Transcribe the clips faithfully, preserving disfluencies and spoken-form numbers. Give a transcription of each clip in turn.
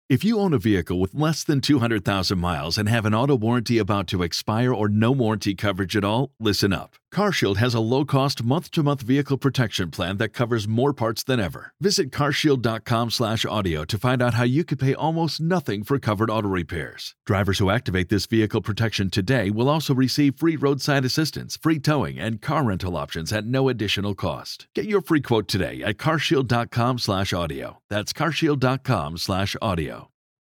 If you own a vehicle with less than two hundred thousand miles and have an auto warranty about to expire or no warranty coverage at all, listen up. CarShield has a low-cost month-to-month vehicle protection plan that covers more parts than ever. Visit carshield.com slash audio to find out how you could pay almost nothing for covered auto repairs. Drivers who activate this vehicle protection today will also receive free roadside assistance, free towing, and car rental options at no additional cost. Get your free quote today at carshield.com slash audio. That's carshield.com slash audio.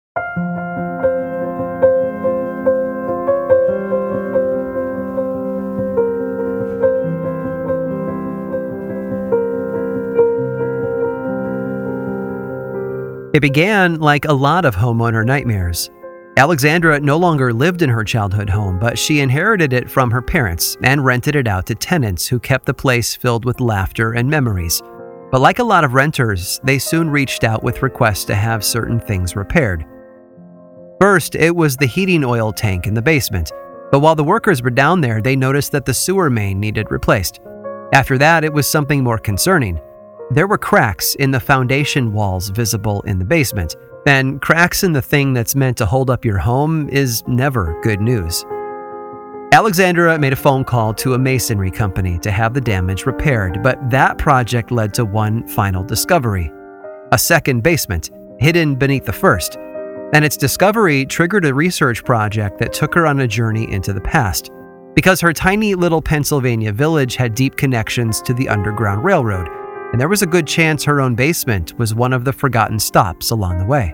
It began like a lot of homeowner nightmares. Alexandra no longer lived in her childhood home, but she inherited it from her parents and rented it out to tenants who kept the place filled with laughter and memories. But like a lot of renters, they soon reached out with requests to have certain things repaired. First, it was the heating oil tank in the basement, but while the workers were down there, they noticed that the sewer main needed replaced. After that, it was something more concerning. There were cracks in the foundation walls visible in the basement, and cracks in the thing that's meant to hold up your home is never good news. Alexandra made a phone call to a masonry company to have the damage repaired, but that project led to one final discovery: a second basement, hidden beneath the first. And its discovery triggered a research project that took her on a journey into the past, because her tiny little Pennsylvania village had deep connections to the Underground Railroad, and there was a good chance her own basement was one of the forgotten stops along the way.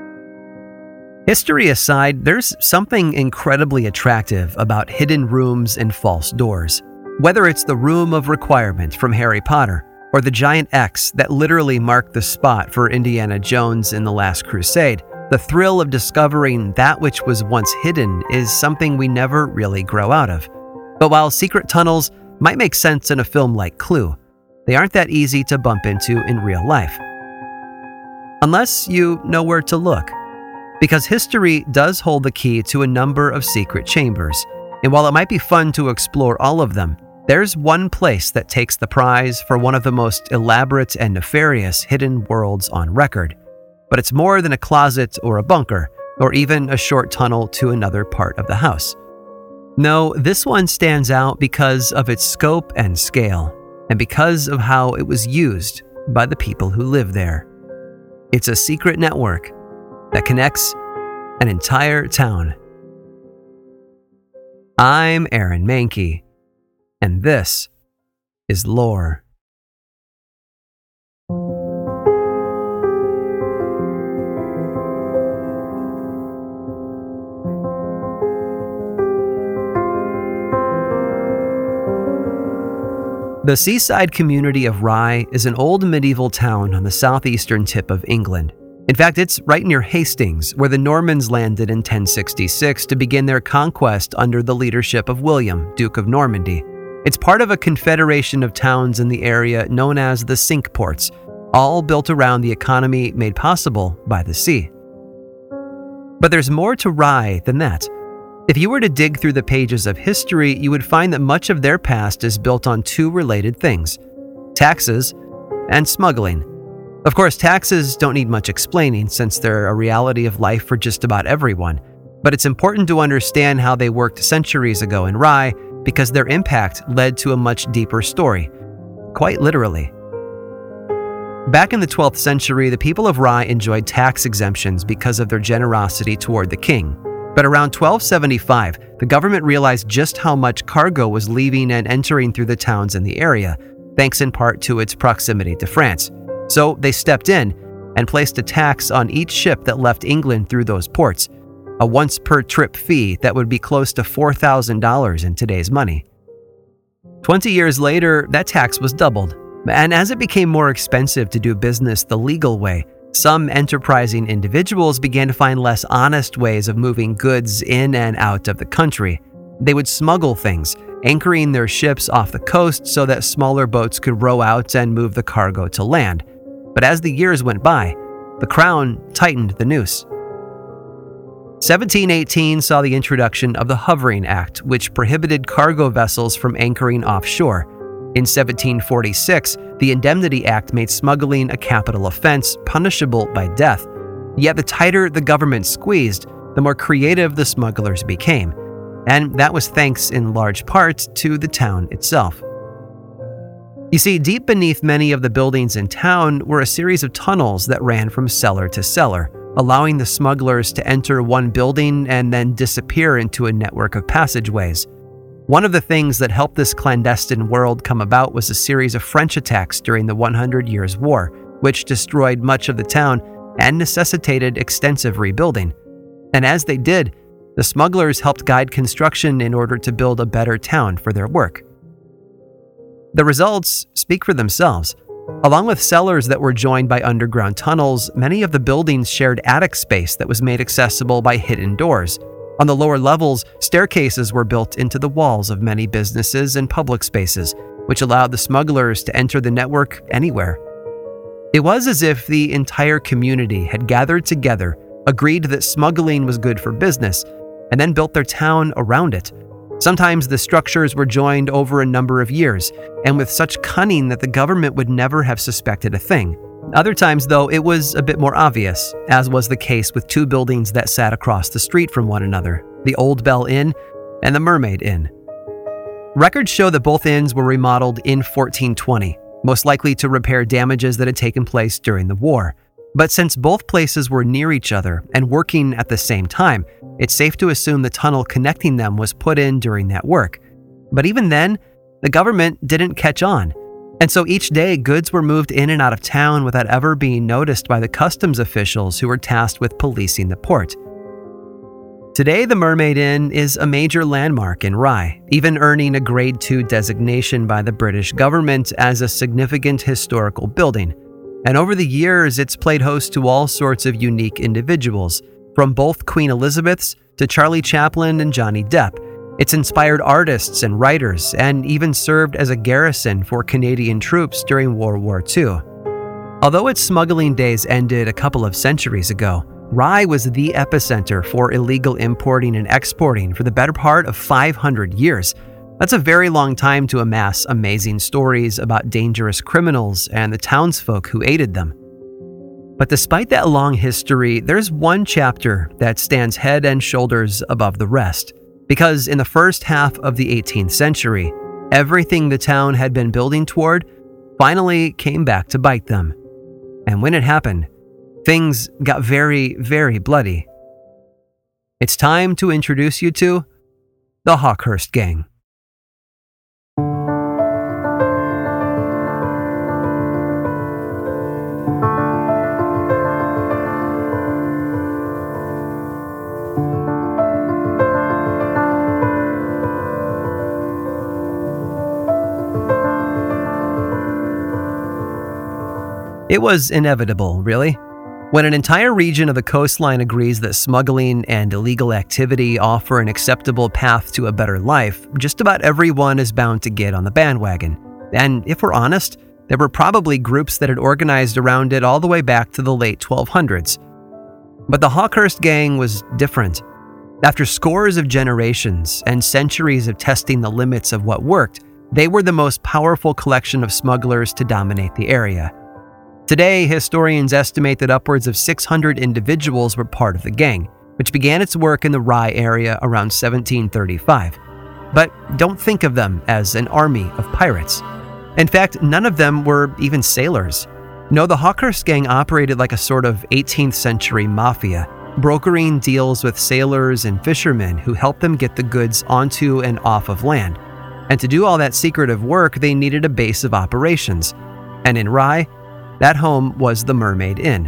History aside, there's something incredibly attractive about hidden rooms and false doors. Whether it's the Room of Requirement from Harry Potter, or the giant X that literally marked the spot for Indiana Jones in The Last Crusade, the thrill of discovering that which was once hidden is something we never really grow out of. But while secret tunnels might make sense in a film like Clue, they aren't that easy to bump into in real life. Unless you know where to look. Because history does hold the key to a number of secret chambers, and while it might be fun to explore all of them, there's one place that takes the prize for one of the most elaborate and nefarious hidden worlds on record. But it's more than a closet or a bunker, or even a short tunnel to another part of the house. No, this one stands out because of its scope and scale, and because of how it was used by the people who live there. It's a secret network that connects an entire town. I'm Aaron Mahnke, and this is Lore. The seaside community of Rye is an old medieval town on the southeastern tip of England. In fact, it's right near Hastings, where the Normans landed in ten sixty-six to begin their conquest under the leadership of William, Duke of Normandy. It's part of a confederation of towns in the area known as the Cinque Ports, all built around the economy made possible by the sea. But there's more to Rye than that. If you were to dig through the pages of history, you would find that much of their past is built on two related things: taxes and smuggling. Of course, taxes don't need much explaining since they're a reality of life for just about everyone, but it's important to understand how they worked centuries ago in Rye because their impact led to a much deeper story, quite literally. Back in the twelfth century, the people of Rye enjoyed tax exemptions because of their generosity toward the king. But around twelve seventy-five, the government realized just how much cargo was leaving and entering through the towns in the area, thanks in part to its proximity to France. So they stepped in and placed a tax on each ship that left England through those ports, a once-per-trip fee that would be close to four thousand dollars in today's money. Twenty years later, that tax was doubled, and as it became more expensive to do business the legal way, some enterprising individuals began to find less honest ways of moving goods in and out of the country. They would smuggle things, anchoring their ships off the coast so that smaller boats could row out and move the cargo to land. But as the years went by, the crown tightened the noose. seventeen eighteen saw the introduction of the Hovering Act, which prohibited cargo vessels from anchoring offshore. In seventeen forty-six, the Indemnity Act made smuggling a capital offense punishable by death. Yet the tighter the government squeezed, the more creative the smugglers became. And that was thanks in large part to the town itself. You see, deep beneath many of the buildings in town were a series of tunnels that ran from cellar to cellar, allowing the smugglers to enter one building and then disappear into a network of passageways. One of the things that helped this clandestine world come about was a series of French attacks during the Hundred Years' War, which destroyed much of the town and necessitated extensive rebuilding. And as they did, the smugglers helped guide construction in order to build a better town for their work. The results speak for themselves. Along with cellars that were joined by underground tunnels, many of the buildings shared attic space that was made accessible by hidden doors. On the lower levels, staircases were built into the walls of many businesses and public spaces, which allowed the smugglers to enter the network anywhere. It was as if the entire community had gathered together, agreed that smuggling was good for business, and then built their town around it. Sometimes the structures were joined over a number of years, and with such cunning that the government would never have suspected a thing. Other times, though, it was a bit more obvious, as was the case with two buildings that sat across the street from one another, the Old Bell Inn and the Mermaid Inn. Records show that both inns were remodeled in fourteen twenty, most likely to repair damages that had taken place during the war. But since both places were near each other and working at the same time, it's safe to assume the tunnel connecting them was put in during that work. But even then, the government didn't catch on. And so each day, goods were moved in and out of town without ever being noticed by the customs officials who were tasked with policing the port. Today, the Mermaid Inn is a major landmark in Rye, even earning a Grade two designation by the British government as a significant historical building. And over the years, it's played host to all sorts of unique individuals, from both Queen Elizabeth's to Charlie Chaplin and Johnny Depp. It's inspired artists and writers, and even served as a garrison for Canadian troops during World War Two. Although its smuggling days ended a couple of centuries ago, Rye was the epicenter for illegal importing and exporting for the better part of five hundred years. That's a very long time to amass amazing stories about dangerous criminals and the townsfolk who aided them. But despite that long history, there's one chapter that stands head and shoulders above the rest. Because in the first half of the eighteenth century, everything the town had been building toward finally came back to bite them. And when it happened, things got very, very bloody. It's time to introduce you to the Hawkhurst Gang. It was inevitable, really. When an entire region of the coastline agrees that smuggling and illegal activity offer an acceptable path to a better life, just about everyone is bound to get on the bandwagon. And if we're honest, there were probably groups that had organized around it all the way back to the late twelve hundreds. But the Hawkhurst Gang was different. After scores of generations and centuries of testing the limits of what worked, they were the most powerful collection of smugglers to dominate the area. Today, historians estimate that upwards of six hundred individuals were part of the gang, which began its work in the Rye area around seventeen thirty-five. But don't think of them as an army of pirates. In fact, none of them were even sailors. No, the Hawkhurst Gang operated like a sort of eighteenth century mafia, brokering deals with sailors and fishermen who helped them get the goods onto and off of land. And to do all that secretive work, they needed a base of operations. And in Rye, that home was the Mermaid Inn.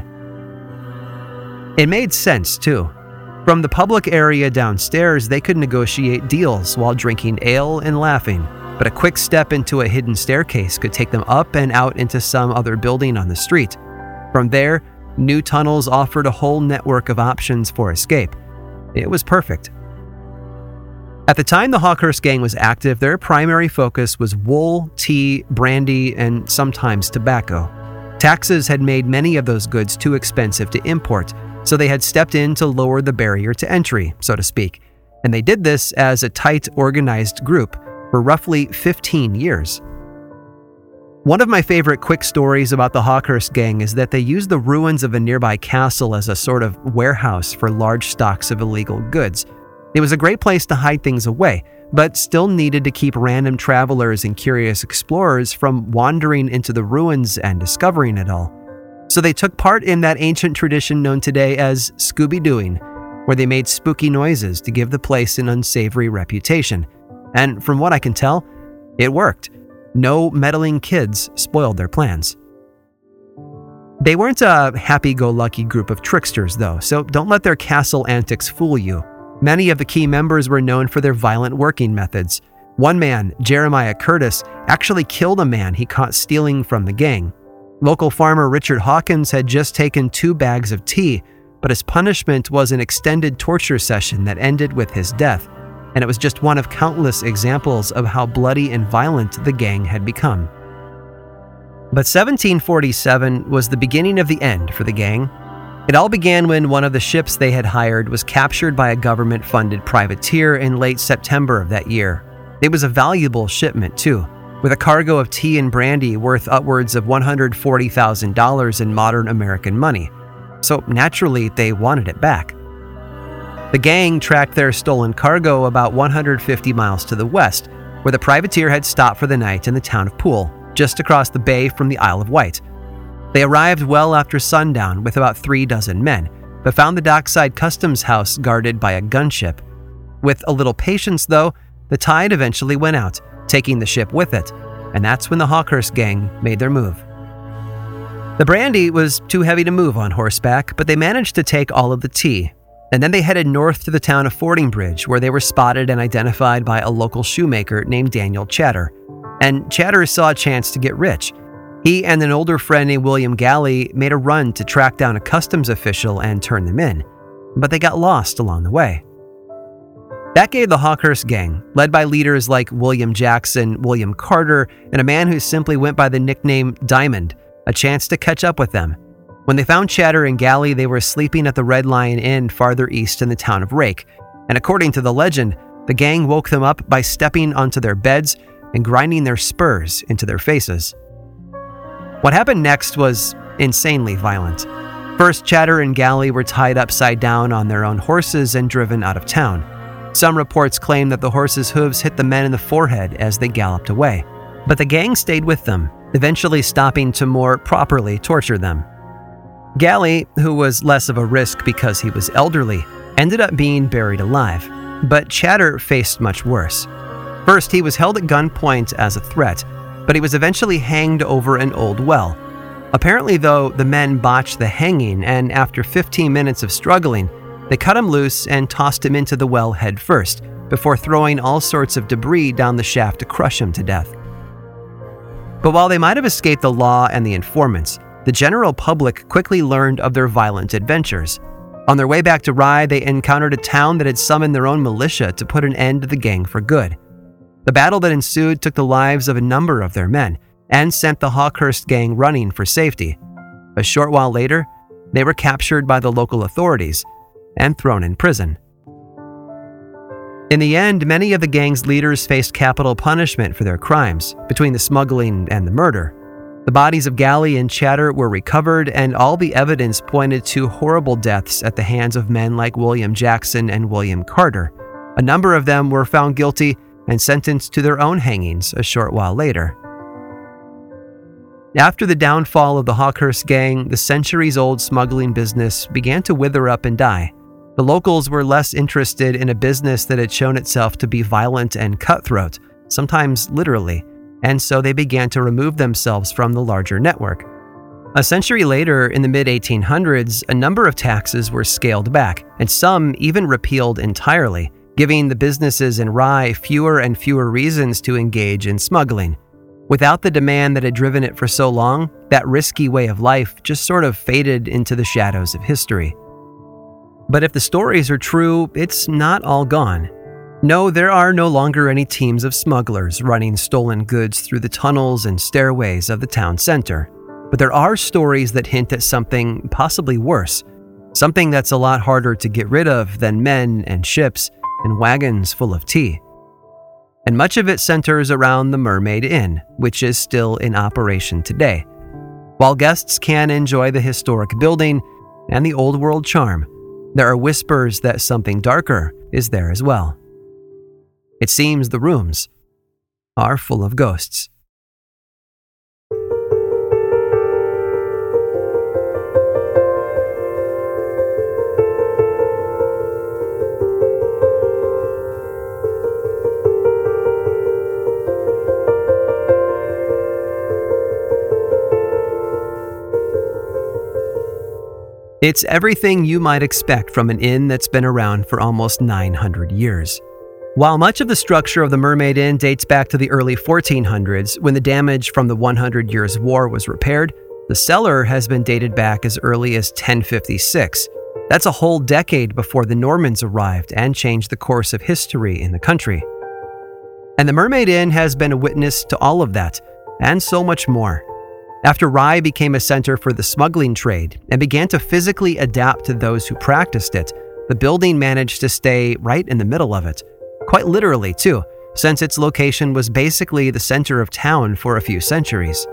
It made sense, too. From the public area downstairs, they could negotiate deals while drinking ale and laughing, but a quick step into a hidden staircase could take them up and out into some other building on the street. From there, new tunnels offered a whole network of options for escape. It was perfect. At the time the Hawkhurst Gang was active, their primary focus was wool, tea, brandy, and sometimes tobacco. Taxes had made many of those goods too expensive to import, so they had stepped in to lower the barrier to entry, so to speak. And they did this as a tight, organized group for roughly fifteen years. One of my favorite quick stories about the Hawkhurst gang is that they used the ruins of a nearby castle as a sort of warehouse for large stocks of illegal goods. It was a great place to hide things away, but still needed to keep random travelers and curious explorers from wandering into the ruins and discovering it all. So they took part in that ancient tradition known today as Scooby-Dooing, where they made spooky noises to give the place an unsavory reputation. And from what I can tell, it worked. No meddling kids spoiled their plans. They weren't a happy-go-lucky group of tricksters, though, so don't let their castle antics fool you. Many of the key members were known for their violent working methods. One man, Jeremiah Curtis, actually killed a man he caught stealing from the gang. Local farmer Richard Hawkins had just taken two bags of tea, but his punishment was an extended torture session that ended with his death. And it was just one of countless examples of how bloody and violent the gang had become. But seventeen forty-seven was the beginning of the end for the gang. It all began when one of the ships they had hired was captured by a government-funded privateer in late September of that year. It was a valuable shipment, too, with a cargo of tea and brandy worth upwards of one hundred forty thousand dollars in modern American money. So naturally, they wanted it back. The gang tracked their stolen cargo about one hundred fifty miles to the west, where the privateer had stopped for the night in the town of Poole, just across the bay from the Isle of Wight. They arrived well after sundown with about three dozen men, but found the dockside customs house guarded by a gunship. With a little patience, though, the tide eventually went out, taking the ship with it, and that's when the Hawkhurst gang made their move. The brandy was too heavy to move on horseback, but they managed to take all of the tea. And then they headed north to the town of Fordingbridge, where they were spotted and identified by a local shoemaker named Daniel Chatter. And Chatter saw a chance to get rich. He and an older friend named William Galley made a run to track down a customs official and turn them in, but they got lost along the way. That gave the Hawkhurst gang, led by leaders like William Jackson, William Carter, and a man who simply went by the nickname Diamond, a chance to catch up with them. When they found Chatter and Galley, they were sleeping at the Red Lion Inn farther east in the town of Rake, and according to the legend, the gang woke them up by stepping onto their beds and grinding their spurs into their faces. What happened next was insanely violent. First, Chatter and Galley were tied upside down on their own horses and driven out of town. Some reports claim that the horses' hooves hit the men in the forehead as they galloped away, but the gang stayed with them, eventually stopping to more properly torture them. Galley, who was less of a risk because he was elderly, ended up being buried alive, but Chatter faced much worse. First, he was held at gunpoint as a threat, but he was eventually hanged over an old well. Apparently, though, the men botched the hanging, and after fifteen minutes of struggling, they cut him loose and tossed him into the well head first, before throwing all sorts of debris down the shaft to crush him to death. But while they might have escaped the law and the informants, the general public quickly learned of their violent adventures. On their way back to Rye, they encountered a town that had summoned their own militia to put an end to the gang for good. The battle that ensued took the lives of a number of their men and sent the Hawkhurst gang running for safety. A short while later, they were captured by the local authorities and thrown in prison. In the end, many of the gang's leaders faced capital punishment for their crimes, between the smuggling and the murder. The bodies of Galley and Chatter were recovered, and all the evidence pointed to horrible deaths at the hands of men like William Jackson and William Carter. A number of them were found guilty and sentenced to their own hangings a short while later. After the downfall of the Hawkhurst gang, the centuries-old smuggling business began to wither up and die. The locals were less interested in a business that had shown itself to be violent and cutthroat, sometimes literally, and so they began to remove themselves from the larger network. A century later, in the mid eighteen hundreds, a number of taxes were scaled back, and some even repealed entirely, giving the businesses in Rye fewer and fewer reasons to engage in smuggling. Without the demand that had driven it for so long, that risky way of life just sort of faded into the shadows of history. But if the stories are true, it's not all gone. No, there are no longer any teams of smugglers running stolen goods through the tunnels and stairways of the town center. But there are stories that hint at something possibly worse, something that's a lot harder to get rid of than men and ships and wagons full of tea. and much of it centers around the Mermaid Inn, which is still in operation today. While guests can enjoy the historic building and the old world charm, there are whispers that something darker is there as well. It seems the rooms are full of ghosts. It's everything you might expect from an inn that's been around for almost nine hundred years. While much of the structure of the Mermaid Inn dates back to the early fourteen hundreds, when the damage from the Hundred Years' War was repaired, the cellar has been dated back as early as ten fifty-six. That's a whole decade before the Normans arrived and changed the course of history in the country. And the Mermaid Inn has been a witness to all of that, and so much more. After Rye became a center for the smuggling trade and began to physically adapt to those who practiced it, the building managed to stay right in the middle of it. Quite literally, too, since its location was basically the center of town for a few centuries.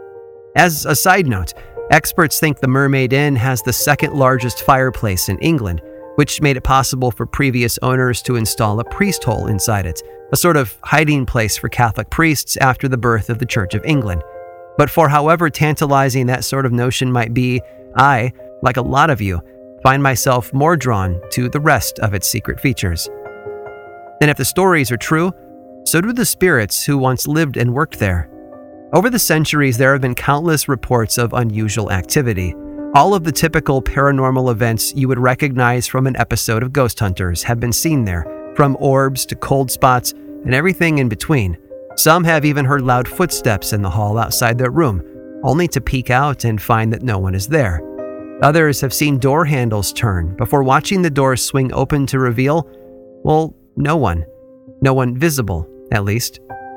As a side note, experts think the Mermaid Inn has the second largest fireplace in England, which made it possible for previous owners to install a priest hole inside it, a sort of hiding place for Catholic priests after the birth of the Church of England. But for however tantalizing that sort of notion might be, I, like a lot of you, find myself more drawn to the rest of its secret features. And if the stories are true, so do the spirits who once lived and worked there. Over the centuries, there have been countless reports of unusual activity. All of the typical paranormal events you would recognize from an episode of Ghost Hunters have been seen there, from orbs to cold spots and everything in between. Some have even heard loud footsteps in the hall outside their room, only to peek out and find that no one is there. Others have seen door handles turn before watching the doors swing open to reveal, well, no one. No one visible, at least.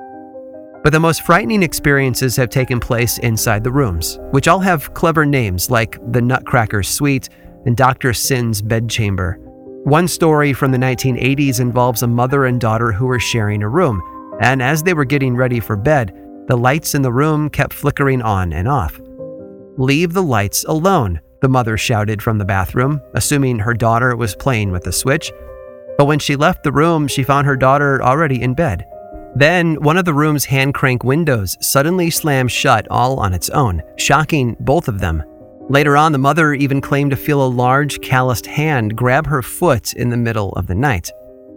But the most frightening experiences have taken place inside the rooms, which all have clever names like the Nutcracker Suite and Doctor Sin's bedchamber. One story from the nineteen eighties involves a mother and daughter who were sharing a room, and as they were getting ready for bed, the lights in the room kept flickering on and off. "Leave the lights alone," the mother shouted from the bathroom, assuming her daughter was playing with the switch. But when she left the room, she found her daughter already in bed. Then, one of the room's hand crank windows suddenly slammed shut all on its own, shocking both of them. Later on, the mother even claimed to feel a large, calloused hand grab her foot in the middle of the night.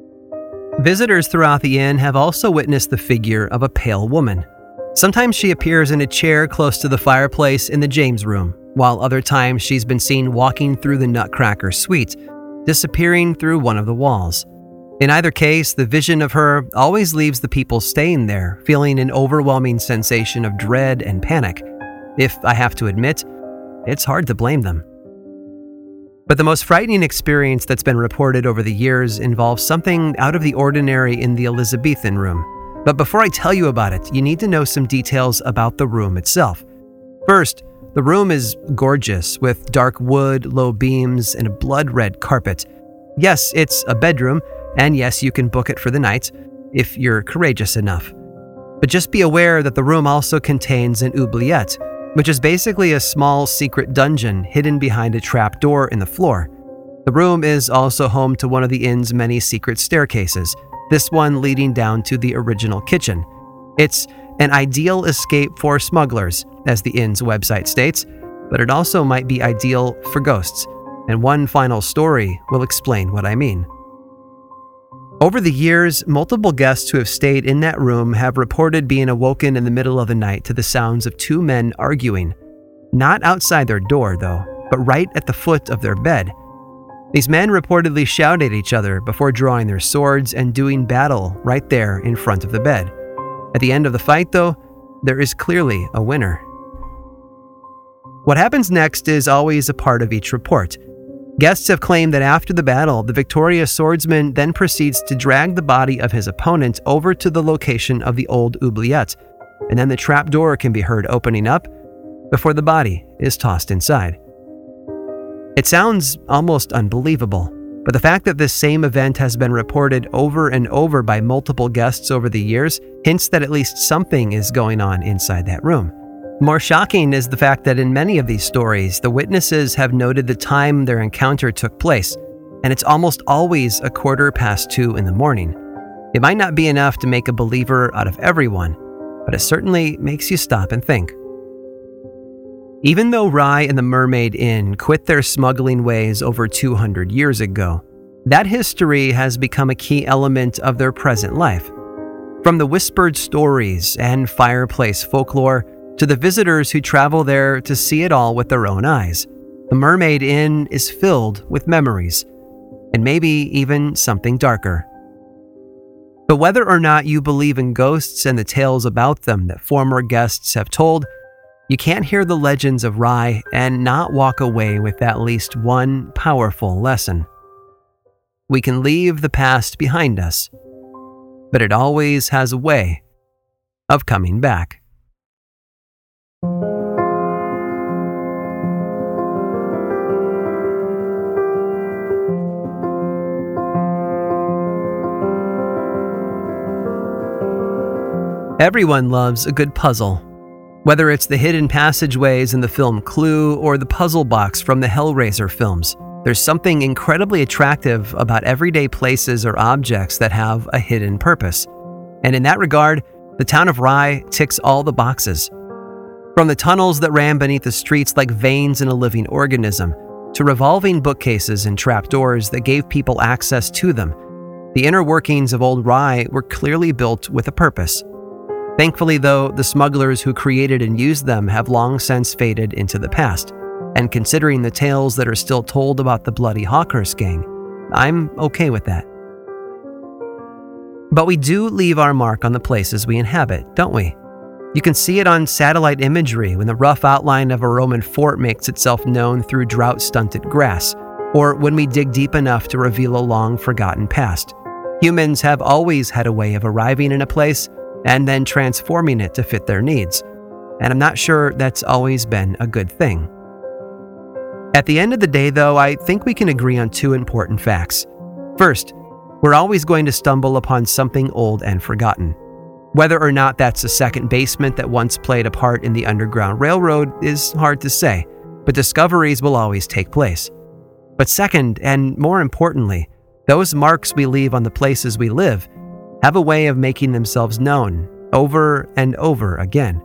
Visitors throughout the inn have also witnessed the figure of a pale woman. Sometimes she appears in a chair close to the fireplace in the James room, while other times she's been seen walking through the Nutcracker Suite, disappearing through one of the walls. In either case, the vision of her always leaves the people staying there feeling an overwhelming sensation of dread and panic. If I have to admit, it's hard to blame them. But the most frightening experience that's been reported over the years involves something out of the ordinary in the Elizabethan room. But before I tell you about it, you need to know some details about the room itself. First, the room is gorgeous, with dark wood, low beams, and a blood-red carpet. Yes, it's a bedroom, and yes, you can book it for the night, if you're courageous enough. But just be aware that the room also contains an oubliette, which is basically a small secret dungeon hidden behind a trap door in the floor. The room is also home to one of the inn's many secret staircases, this one leading down to the original kitchen. It's an ideal escape for smugglers, as the inn's website states, but it also might be ideal for ghosts, and one final story will explain what I mean. Over the years, multiple guests who have stayed in that room have reported being awoken in the middle of the night to the sounds of two men arguing. Not outside their door, though, but right at the foot of their bed. These men reportedly shout at each other before drawing their swords and doing battle right there in front of the bed. At the end of the fight, though, there is clearly a winner. What happens next is always a part of each report. Guests have claimed that after the battle, the victorious swordsman then proceeds to drag the body of his opponent over to the location of the old oubliette, and then the trap door can be heard opening up before the body is tossed inside. It sounds almost unbelievable, But the fact that this same event has been reported over and over by multiple guests over the years hints that at least something is going on inside that room. More shocking is the fact that in many of these stories, the witnesses have noted the time their encounter took place, and it's almost always a quarter past two in the morning. It might not be enough to make a believer out of everyone, but it certainly makes you stop and think. Even though Rye and the Mermaid Inn quit their smuggling ways over two hundred years ago, that history has become a key element of their present life. From the whispered stories and fireplace folklore to the visitors who travel there to see it all with their own eyes, the Mermaid Inn is filled with memories, and maybe even something darker. But whether or not you believe in ghosts and the tales about them that former guests have told, you can't hear the legends of Rye and not walk away with at least one powerful lesson. We can leave the past behind us, but it always has a way of coming back. Everyone loves a good puzzle. Whether it's the hidden passageways in the film Clue or the puzzle box from the Hellraiser films, there's something incredibly attractive about everyday places or objects that have a hidden purpose. And in that regard, the town of Rye ticks all the boxes. From the tunnels that ran beneath the streets like veins in a living organism, to revolving bookcases and trapdoors that gave people access to them, the inner workings of old Rye were clearly built with a purpose. Thankfully, though, the smugglers who created and used them have long since faded into the past. And considering the tales that are still told about the Bloody Hawkhurst gang, I'm okay with that. But we do leave our mark on the places we inhabit, don't we? You can see it on satellite imagery when the rough outline of a Roman fort makes itself known through drought-stunted grass, or when we dig deep enough to reveal a long-forgotten past. Humans have always had a way of arriving in a place and then transforming it to fit their needs, and I'm not sure that's always been a good thing. At the end of the day, though, I think we can agree on two important facts. First, we're always going to stumble upon something old and forgotten. Whether or not that's a second basement that once played a part in the Underground Railroad is hard to say, but discoveries will always take place. But second, and more importantly, those marks we leave on the places we live have a way of making themselves known over and over again.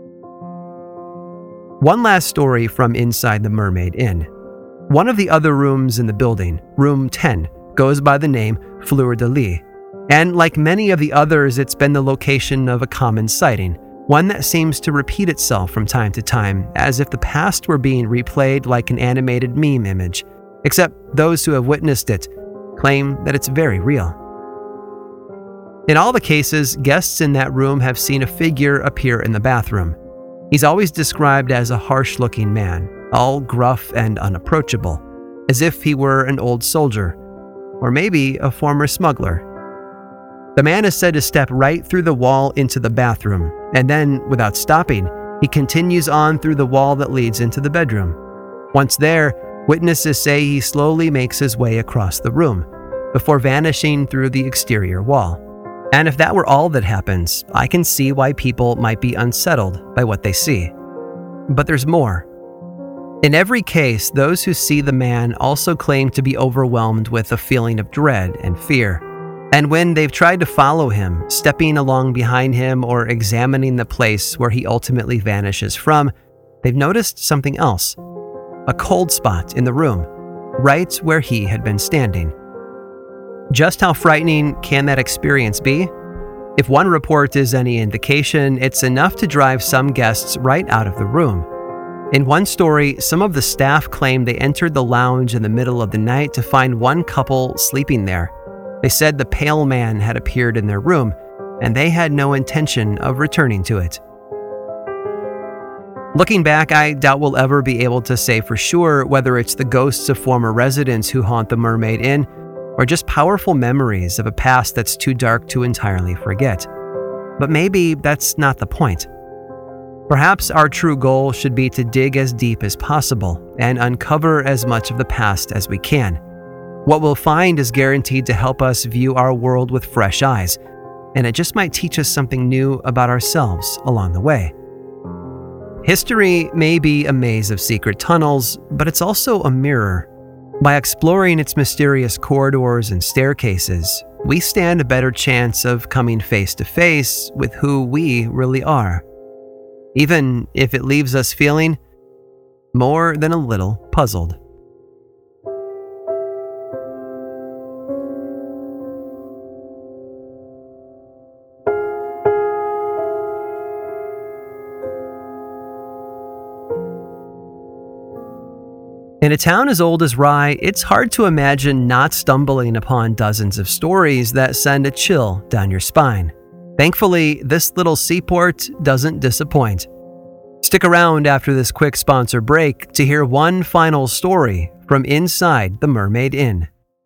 One last story from inside the Mermaid Inn. One of the other rooms in the building, room ten, goes by the name Fleur de Lis. And like many of the others, it's been the location of a common sighting, one that seems to repeat itself from time to time, as if the past were being replayed like an animated meme image, except those who have witnessed it claim that it's very real. In all the cases, guests in that room have seen a figure appear in the bathroom. He's always described as a harsh-looking man, all gruff and unapproachable, as if he were an old soldier, or maybe a former smuggler. The man is said to step right through the wall into the bathroom, and then, without stopping, he continues on through the wall that leads into the bedroom. Once there, witnesses say he slowly makes his way across the room, before vanishing through the exterior wall. And if that were all that happens, I can see why people might be unsettled by what they see. But there's more. In every case, those who see the man also claim to be overwhelmed with a feeling of dread and fear. And when they've tried to follow him, stepping along behind him or examining the place where he ultimately vanishes from, they've noticed something else. A cold spot in the room, right where he had been standing. Just how frightening can that experience be? If one report is any indication, it's enough to drive some guests right out of the room. In one story, some of the staff claimed they entered the lounge in the middle of the night to find one couple sleeping there. They said the pale man had appeared in their room, and they had no intention of returning to it. Looking back, I doubt we'll ever be able to say for sure whether it's the ghosts of former residents who haunt the Mermaid Inn, or just powerful memories of a past that's too dark to entirely forget. But maybe that's not the point. Perhaps our true goal should be to dig as deep as possible and uncover as much of the past as we can. What we'll find is guaranteed to help us view our world with fresh eyes, and it just might teach us something new about ourselves along the way. History may be a maze of secret tunnels, but it's also a mirror. By exploring its mysterious corridors and staircases, we stand a better chance of coming face to face with who we really are, even if it leaves us feeling more than a little puzzled. In a town as old as Rye, it's hard to imagine not stumbling upon dozens of stories that send a chill down your spine. Thankfully, this little seaport doesn't disappoint. Stick around after this quick sponsor break to hear one final story from inside the Mermaid Inn.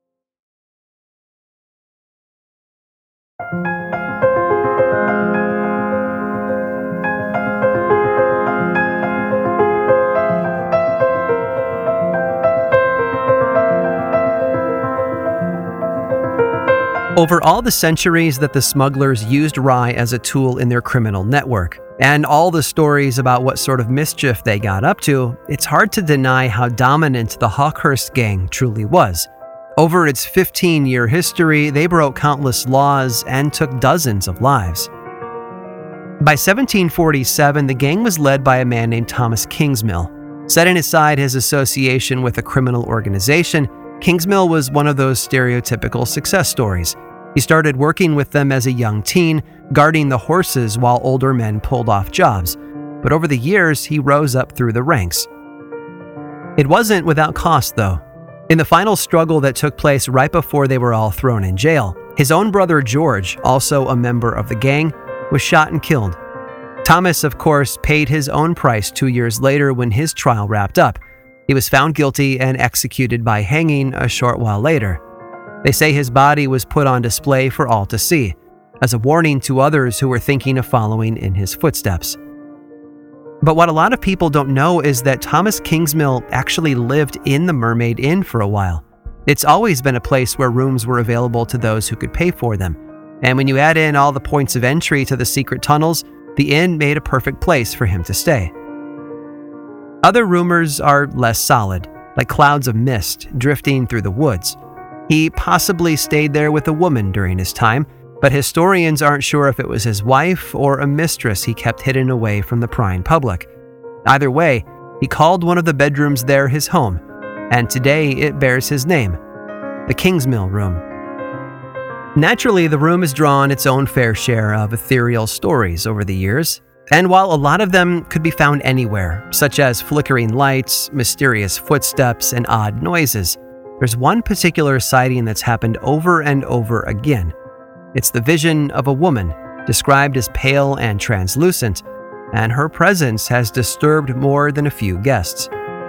Over all the centuries that the smugglers used Rye as a tool in their criminal network, and all the stories about what sort of mischief they got up to, it's hard to deny how dominant the Hawkhurst gang truly was. Over its fifteen-year history, they broke countless laws and took dozens of lives. By seventeen forty-seven, the gang was led by a man named Thomas Kingsmill. Setting aside his association with a criminal organization, Kingsmill was one of those stereotypical success stories. He started working with them as a young teen, guarding the horses while older men pulled off jobs. But over the years, he rose up through the ranks. It wasn't without cost, though. In the final struggle that took place right before they were all thrown in jail, his own brother George, also a member of the gang, was shot and killed. Thomas, of course, paid his own price two years later when his trial wrapped up. He was found guilty and executed by hanging a short while later. They say his body was put on display for all to see, as a warning to others who were thinking of following in his footsteps. But what a lot of people don't know is that Thomas Kingsmill actually lived in the Mermaid Inn for a while. It's always been a place where rooms were available to those who could pay for them. And when you add in all the points of entry to the secret tunnels, the inn made a perfect place for him to stay. Other rumors are less solid, like clouds of mist drifting through the woods. He possibly stayed there with a woman during his time, but historians aren't sure if it was his wife or a mistress he kept hidden away from the prying public. Either way, he called one of the bedrooms there his home, and today it bears his name, the Kingsmill Room. Naturally, the room has drawn its own fair share of ethereal stories over the years, and while a lot of them could be found anywhere, such as flickering lights, mysterious footsteps, and odd noises, there's one particular sighting that's happened over and over again. It's the vision of a woman, described as pale and translucent, and her presence has disturbed more than a few guests.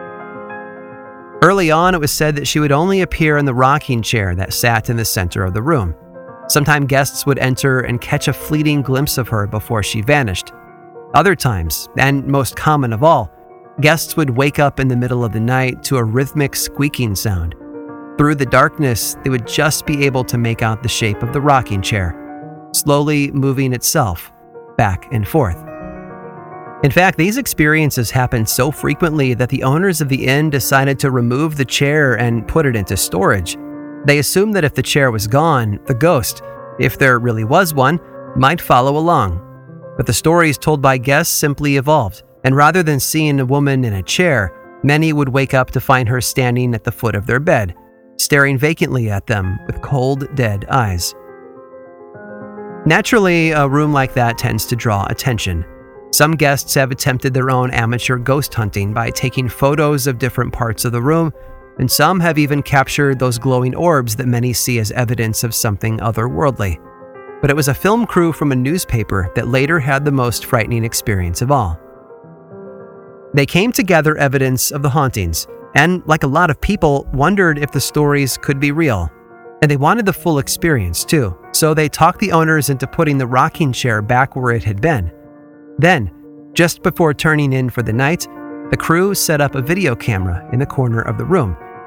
Early on, it was said that she would only appear in the rocking chair that sat in the center of the room. Sometimes guests would enter and catch a fleeting glimpse of her before she vanished. Other times, and most common of all, guests would wake up in the middle of the night to a rhythmic squeaking sound. Through the darkness, they would just be able to make out the shape of the rocking chair, slowly moving itself back and forth. In fact, these experiences happened so frequently that the owners of the inn decided to remove the chair and put it into storage. They assumed that if the chair was gone, the ghost, if there really was one, might follow along. But the stories told by guests simply evolved, and rather than seeing a woman in a chair, many would wake up to find her standing at the foot of their bed, staring vacantly at them with cold, dead eyes. Naturally, a room like that tends to draw attention. Some guests have attempted their own amateur ghost hunting by taking photos of different parts of the room, and some have even captured those glowing orbs that many see as evidence of something otherworldly. But it was a film crew from a newspaper that later had the most frightening experience of all. They came to gather evidence of the hauntings, and, like a lot of people, wondered if the stories could be real. And they wanted the full experience, too, so they talked the owners into putting the rocking chair back where it had been. Then, just before turning in for the night, the crew set up a video camera in the corner of the room,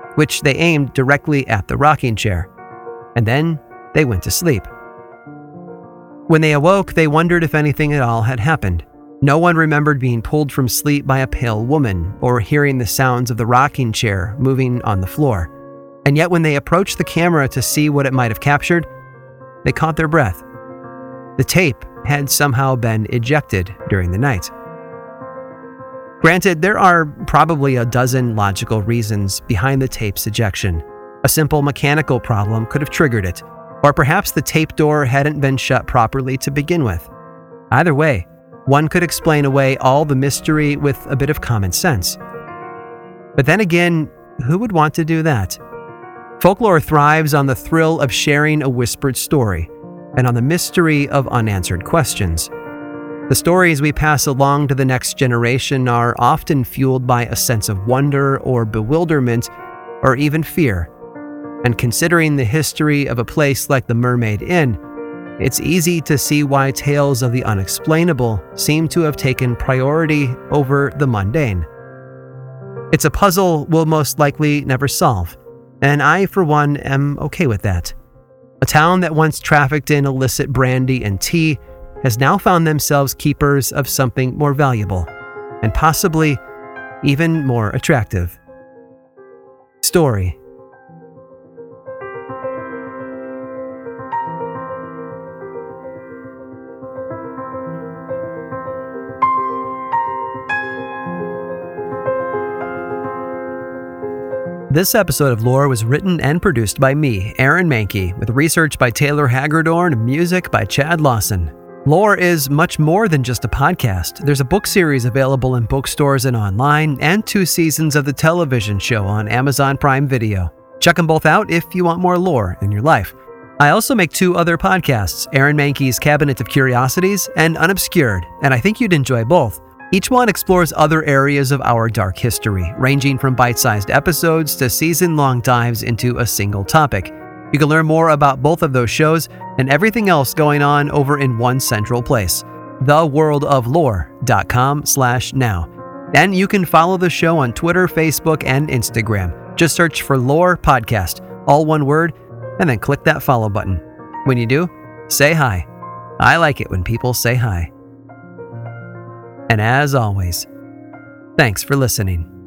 which they aimed directly at the rocking chair. And then they went to sleep. When they awoke, they wondered if anything at all had happened. No one remembered being pulled from sleep by a pale woman or hearing the sounds of the rocking chair moving on the floor. And yet when they approached the camera to see what it might have captured, they caught their breath. The tape had somehow been ejected during the night. Granted, there are probably a dozen logical reasons behind the tape's ejection. A simple mechanical problem could have triggered it, or perhaps the tape door hadn't been shut properly to begin with. Either way, one could explain away all the mystery with a bit of common sense. But then again, who would want to do that? Folklore thrives on the thrill of sharing a whispered story and on the mystery of unanswered questions. The stories we pass along to the next generation are often fueled by a sense of wonder or bewilderment or even fear. And considering the history of a place like the Mermaid Inn, it's easy to see why tales of the unexplainable seem to have taken priority over the mundane. It's a puzzle we'll most likely never solve, and I, for one, am okay with that. A town that once trafficked in illicit brandy and tea has now found themselves keepers of something more valuable, and possibly even more attractive. Story. This episode of Lore was written and produced by me, Aaron Mahnke, with research by Taylor Hagerdorn and music by Chad Lawson. Lore is much more than just a podcast. There's a book series available in bookstores and online, and two seasons of the television show on Amazon Prime Video. Check them both out if you want more lore in your life. I also make two other podcasts, Aaron Mahnke's Cabinet of Curiosities and Unobscured, and I think you'd enjoy both. Each one explores other areas of our dark history, ranging from bite-sized episodes to season-long dives into a single topic. You can learn more about both of those shows and everything else going on over in one central place, the world of lore dot com slash now. And you can follow the show on Twitter, Facebook, and Instagram. Just search for Lore Podcast, all one word, and then click that follow button. When you do, say hi. I like it when people say hi. And as always, thanks for listening.